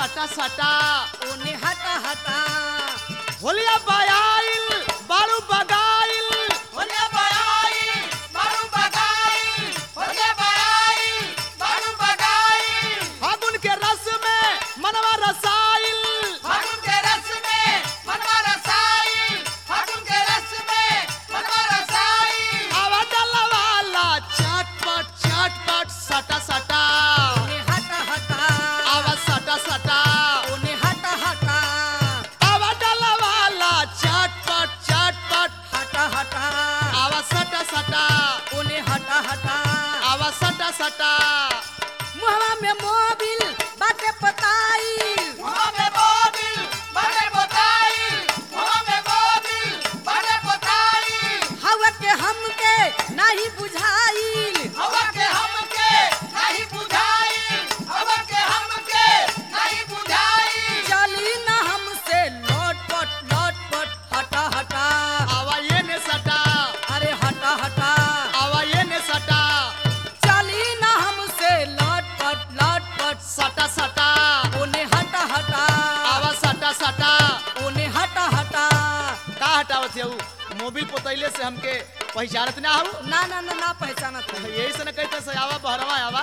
सटा सटा उन्हें हटा हटा होलिया बायाइल बारू बगाइल होले बड़ाई बारू बगाई होले बड़ाई बारू बगाई फागुन के रस में मनवा रसाइल फागुन के रस में मनवा रसाई फागुन के रस में मनवा रसाई आवा डलवाला चटपट सटा सटा उन्हें हटा हटा आवा सटा सटा उन्हें हटा हटा आवा डलवाला चटपट हटा हटा आवा सटा सटा उन्हें हटा हटा आवा सटा सटा मुहवा में मोबिल बाटे पताई मुँह में बोबिल बड़े बोताई मुँह में बोबिल बड़े बोताई हवा के हमके नहीं बुझाइल हवा के हमके नहीं बुझाई हवा के हमके नहीं बुझाई चली न हमसे लोटपट हटा हटा आवा ये ने सटा अरे हटा हटा आवा ये ने सटा चली न हमसे लोटपट सटा सटा उन्हें हटा हटा आवा सटा सटा उन्हें हटा हटा का हटावत है मोबिल पोतैले से हमके पहचानत ना हो ना पहचाना था यही से न कहते से आवा बहरवा आवा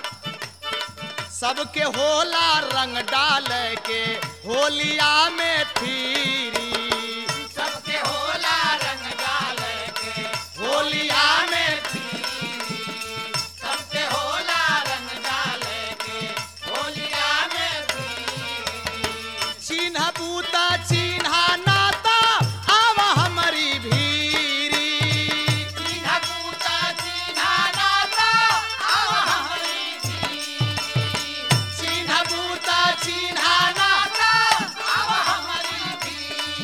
सबके होला रंग डाल के होलिया में फिरी सबके होला रंग डाल के होलिया में सबके होला रंग डाल के होलिया में चिन्ह बूता चिन्ह नाता आवा हमारी भीरी चिन्ह पूता चिन्ह नाता आवा हमारी चिन्ह बूता चिन्ह नाता नाता आवा हमारी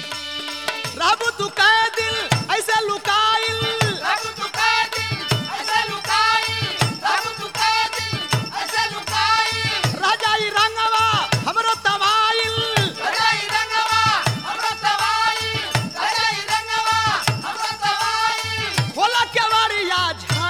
रहबू तू कह दिल ऐसे लुकाइल रब तू कह दिल ऐसे लुकाई रब तू कह दिल ऐसे लुकाई राजाई रंगवा हमरो तवाइल रजाई रंगवा हमरा तवाई रजाई रंगवा हमरा तवाई खोला के बारिया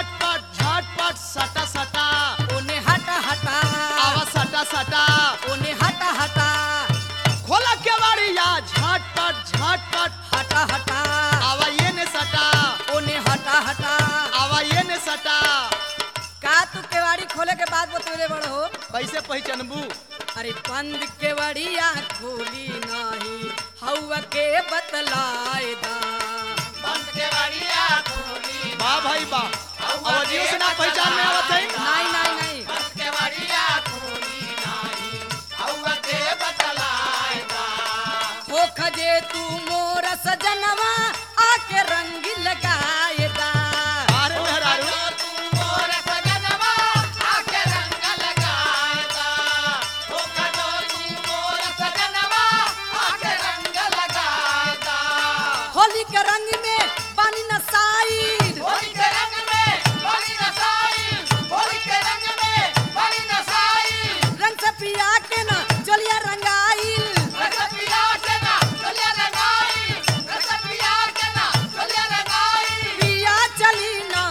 झटपट सटा सटा उन्हें हटा हटा आवा सटा सटा उन्हें हटा हटा खोला के बारिया झटपट हटा हटा आवा ये ने सटा उन्हें हटा हटा आवा ये ने सटा का तू केवाड़ी खोले के बाद बतौले बड़ हो कैसे पहचानबू अरे बंद केवड़िया खोली नहीं हवा के बतलाए दा बंद के बढ़िया खोली वाह भाई वाह अवधियों से ना पहचान में आवत है नहीं बंद के बढ़िया खोली नाही हवा के बतलाएगा हो खजे तू मोर सजनवा आके रंग लगाए दा अरे मेहरारू तू मोर सजनवा आके रंग लगाएगा ओ कदो तू मोर सजनवा आके रंग लगाएगा होली के रंग में पानी नसाई होली के रंग में बड़ी नसाई होली के रंग में बड़ी नसाई रंग से पिया के ना चलिया रंगाइल रसपिया के ना चलिया रंगाई रसपिया के ना चलिया रंगाई पिया चली ना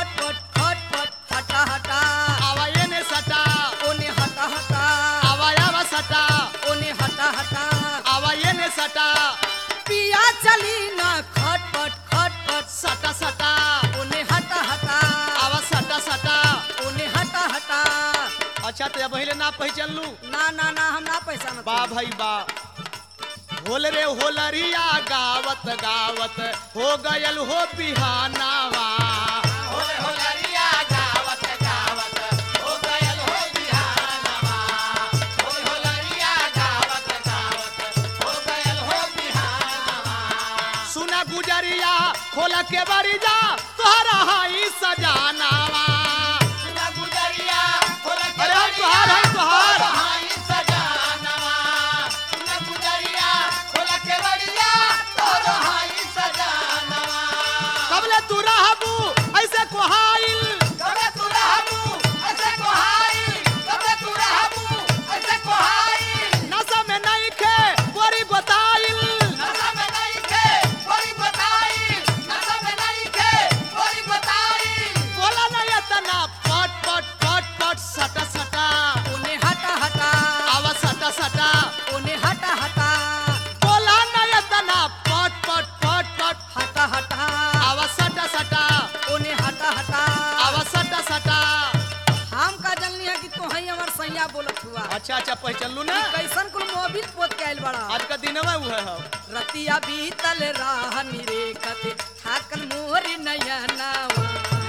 खटपट हटा हटा आवा ये ने सटा उन्हें हटा हटा आवा सटा उन्हें हटा हटा आवा ये ने सटा पिया चली ना खटपट सटा सटा उन्हें हटा हटा आवा सटा सटा उन्हें हटा हटा अच्छा तो पहले ना पहचान लू ना हम ना पहचानत बा भाई बा होल रे होलरिया गावत गावत हो गयल हो बिहानावा होले होलरिया गावत गावत हो गयल हो बिहानवा होले होलरिया गावत गावत हो गयल हो बिहानवा सुना गुजरिया खोला के बरिया तोहरा हाई सजानावा सुना गुजरिया होले अरे हम तुहार है तुहार हाई सजानवा सुना गुजरिया होले के बढ़िया तोरो हाई सजानवा कबले तू रहबू ऐसे कोहाइल कबे तू रहबू ऐसे कोहाई कबे तू रहबू ऐसे कोहाई नशा में नहीं खे गोरी गोताइल नशा में नहीं खे कोई बताई नशा में नहीं खे कोई बताई बोला नहीं इतना पट सटा सटा उन्हें हटा हटा आवा सटा सटा ओने हटा हटा बोला न तना पट पट पट पट हटा हटा आवा सटा सटा ओने हटा हटा आवा सटा सटा। हम का जानली है कि तू हई हमर सैया बोलत हुआ अच्छा अच्छा पहचान लू ना। कैसन कुल मोबिल पोत के आइल बड़ा आज का दिन में हुए हो रतिया बीतल राह निरेखत थाकल मोर नयनावा